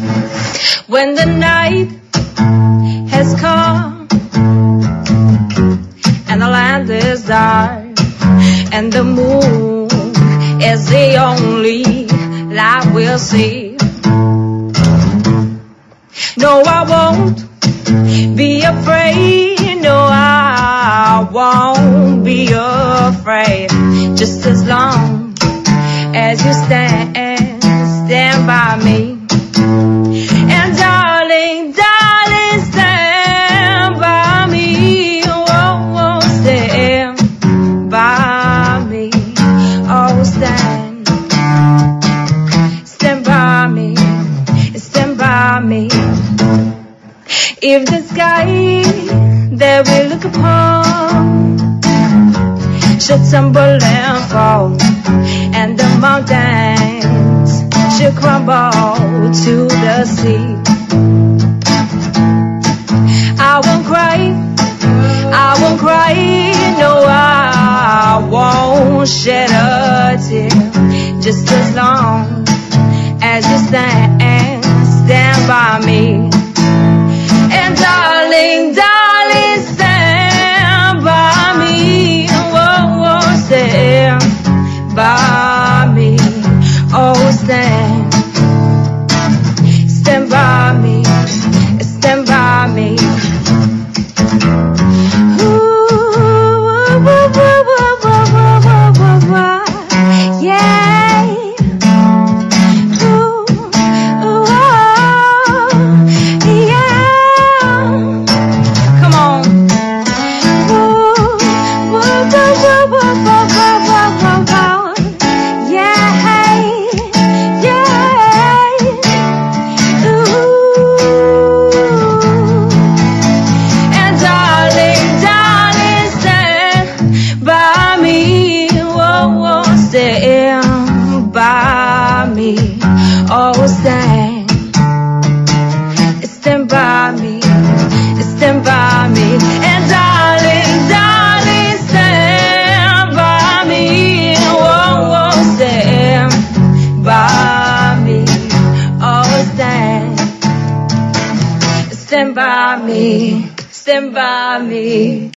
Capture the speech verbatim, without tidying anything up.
When the night has come and the land is dark and the moon is the only light we'll see. No, I won't be afraid. No, I won't be afraid. Just as long as you stand, stand by me. And darling, darling, stand by me. Oh, oh, stand by me. Oh, stand, stand by me, stand by me. If the sky that we look upon should tumble and fall, and the mountains should crumble to the sea, I won't cry, I won't cry, no, I won't shed a tear. Just as long as you stand, stand by me. And darling, darling, stand by me. Oh, oh, stand by me. Oh, stand, stand by me, stand by me. Ooh, ooh, ooh, ooh, ooh, ooh, ooh, ooh, ooh. Yeah. Ooh, ooh, oh, yeah. Come on. Ooh, ooh, ooh, ooh, ooh, ooh, ooh, ooh, ooh, ooh. Yeah, yeah. Ooh. And darling, darling, stand by me. Oh, oh, stand by me. Oh, stand, stand by me, stand by me. And darling, darling, stand by me. Oh, oh, stand by me. Oh, stand, stand by me, stand by me.